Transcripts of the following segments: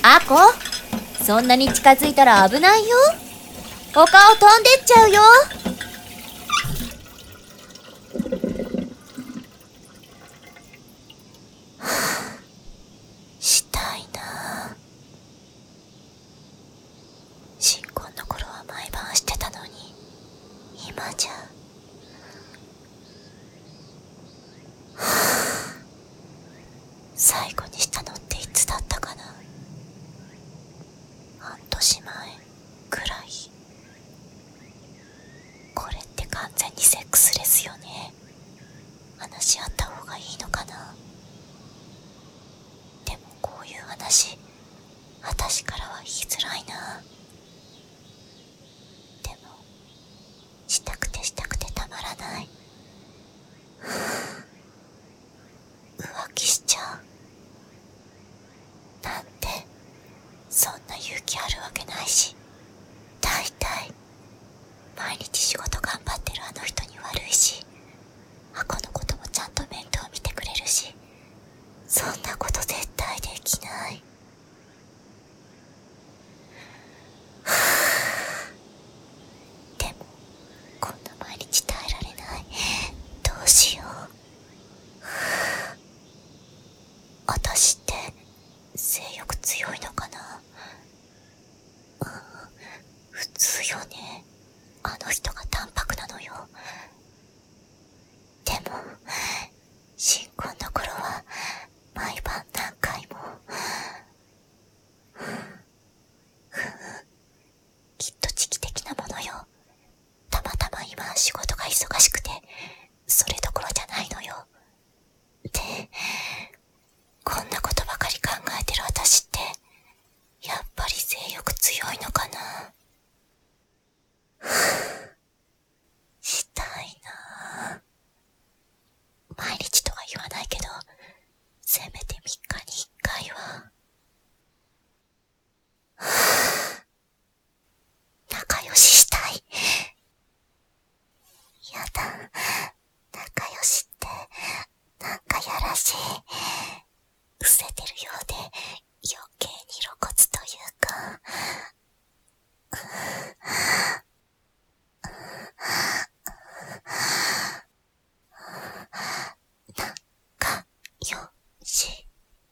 アコ、そんなに近づいたら危ないよ。お顔飛んでっちゃうよ。 したいな。新婚の頃は毎晩してたのに、今じゃ最後にしたのっていつだったかな。半年前くらい。これって完全にセックスレスよね。話し合った方がいいのかな。でもこういう話、私からは言いづらいな。でもしたくてたまらない。浮気しちゃうなんて、そんな勇気あるわけないし、大体毎日仕事頑張ってるあの人に悪いし、アコのこともちゃんと面倒見てくれるし、そんなこと絶対できない。でもこんな毎日耐えられない。どうしよう。私って性欲強いのかな。普通よね。あの人が淡白なのよ。でも新婚の頃は毎晩何回も。きっと時期的なものよ。たまたま今仕事が忙しくてそれどころじゃないのよ。で、こんなことばかり考えてる私ってやっぱり性欲強いのかな。したいな。毎日とは言わないけど、せめて3日に1回は。仲良ししたい。やだ、仲良しってなんかやらしい。伏せてるようで余計に露骨というか。仲良し。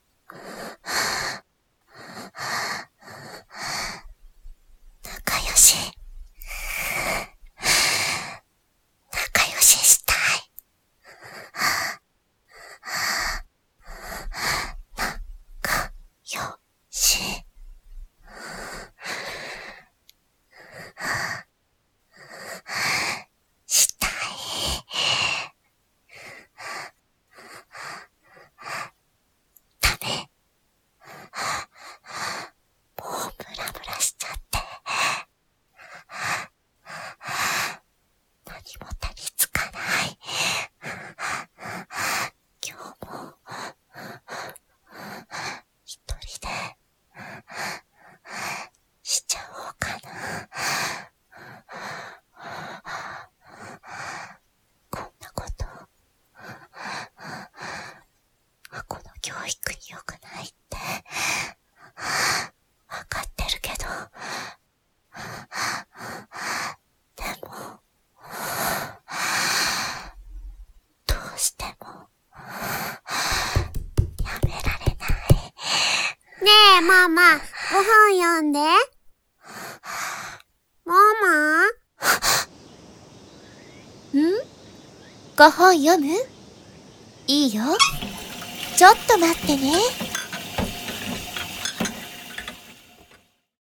仲良し。仲良ししたい。仲良し。したい。ダメ。もうムラムラしちゃって。何も手につかない。今日も一人でしちゃおうかな。こんなことアコの教育に良くないってわかってるけど、でもどうしてもやめられない。 ねえ、ママ、ご本読んで。ママ？ ご本読む？いいよ。ちょっと待ってね。